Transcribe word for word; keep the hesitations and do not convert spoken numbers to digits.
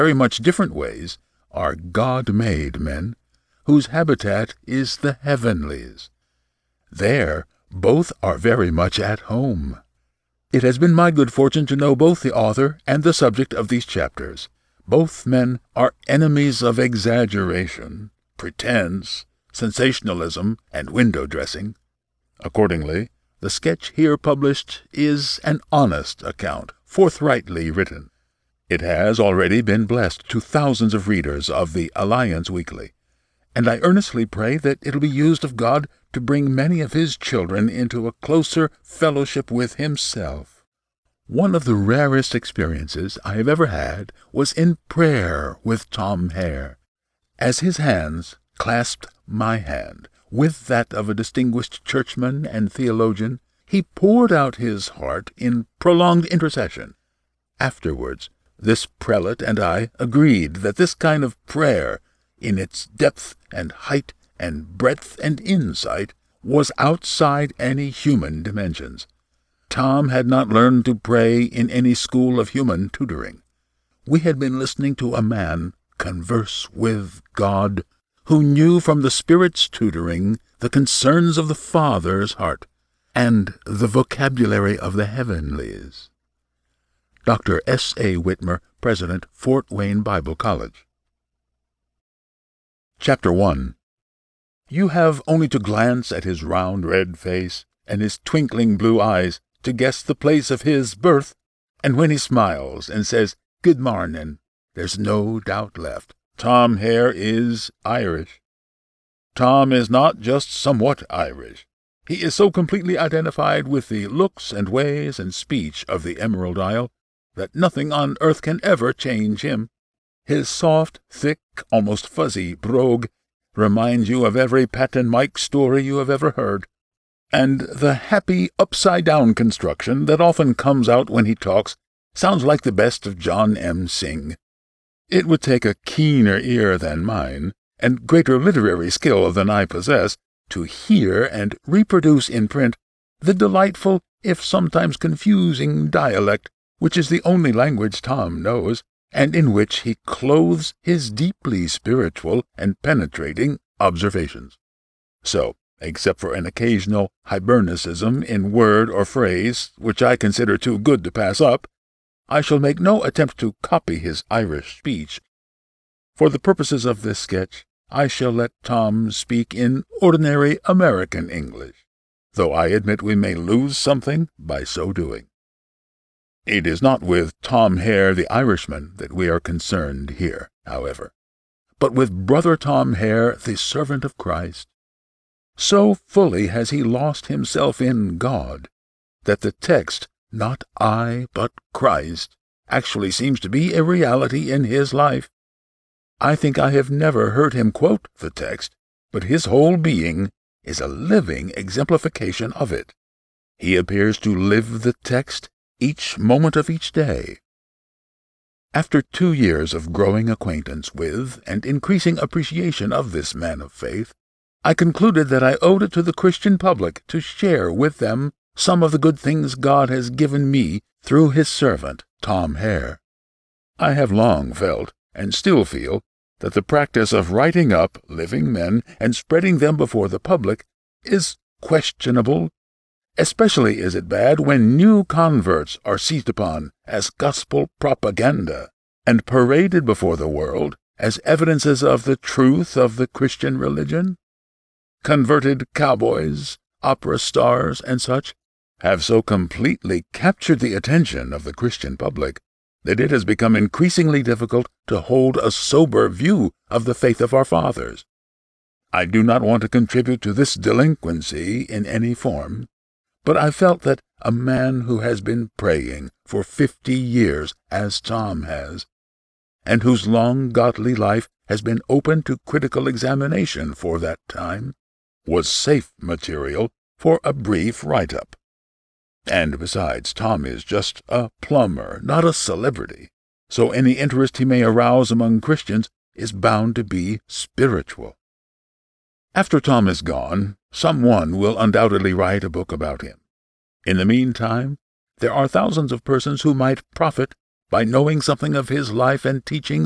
very much different ways, are God-made men, whose habitat is the heavenlies. There, both are very much at home. It has been my good fortune to know both the author and the subject of these chapters. Both men are enemies of exaggeration, pretense, sensationalism, and window-dressing. Accordingly, the sketch here published is an honest account, forthrightly written. It has already been blessed to thousands of readers of the Alliance Weekly, and I earnestly pray that it will be used of God to bring many of His children into a closer fellowship with Himself. One of the rarest experiences I have ever had was in prayer with Tom Hare. As his hands clasped my hand with that of a distinguished churchman and theologian, he poured out his heart in prolonged intercession. Afterwards, this prelate and I agreed that this kind of prayer, in its depth and height and breadth and insight, was outside any human dimensions. Tom had not learned to pray in any school of human tutoring. We had been listening to a man converse with God, who knew from the Spirit's tutoring the concerns of the Father's heart, and the vocabulary of the heavenlies. Doctor S A Whitmer, President, Fort Wayne Bible College. Chapter one. You have only to glance at his round red face and his twinkling blue eyes to guess the place of his birth, and when he smiles and says, "Good marnin'," there's no doubt left. Tom Hare is Irish. Tom is not just somewhat Irish. He is so completely identified with the looks and ways and speech of the Emerald Isle that nothing on earth can ever change him. His soft, thick, almost fuzzy brogue reminds you of every Pat and Mike story you have ever heard, and the happy upside-down construction that often comes out when he talks sounds like the best of John M. Synge. It would take a keener ear than mine, and greater literary skill than I possess, to hear and reproduce in print the delightful, if sometimes confusing, dialect which is the only language Tom knows, and in which he clothes his deeply spiritual and penetrating observations. So, except for an occasional Hibernicism in word or phrase, which I consider too good to pass up, I shall make no attempt to copy his Irish speech. For the purposes of this sketch, I shall let Tom speak in ordinary American English, though I admit we may lose something by so doing. It is not with Tom Hare the Irishman that we are concerned here, however, but with Brother Tom Hare, the servant of Christ. So fully has he lost himself in God, that the text, "Not I, but Christ," actually seems to be a reality in his life. I think I have never heard him quote the text, but his whole being is a living exemplification of it. He appears to live the text each moment of each day. After two years of growing acquaintance with and increasing appreciation of this man of faith, I concluded that I owed it to the Christian public to share with them some of the good things God has given me through his servant, Tom Hare. I have long felt, and still feel, that the practice of writing up living men and spreading them before the public is questionable. Especially is it bad when new converts are seized upon as gospel propaganda and paraded before the world as evidences of the truth of the Christian religion. Converted cowboys, opera stars, and such have so completely captured the attention of the Christian public that it has become increasingly difficult to hold a sober view of the faith of our fathers. I do not want to contribute to this delinquency in any form, but I felt that a man who has been praying for fifty years, as Tom has, and whose long godly life has been open to critical examination for that time, was safe material for a brief write-up. And besides, Tom is just a plumber, not a celebrity, so any interest he may arouse among Christians is bound to be spiritual. After Tom is gone, someone will undoubtedly write a book about him. In the meantime, there are thousands of persons who might profit by knowing something of his life and teaching